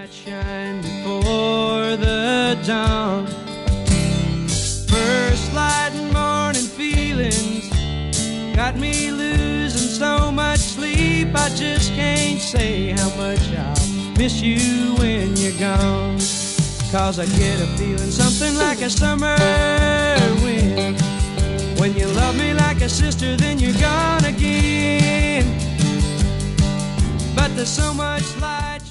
light shine before the dawn. First light and morning feelings got me losing so much sleep. I just can't say how much I'll miss you when you're gone. 'Cause I get a feeling something like a summer wind. When you love me like a sister, then you're gone again. But there's so much light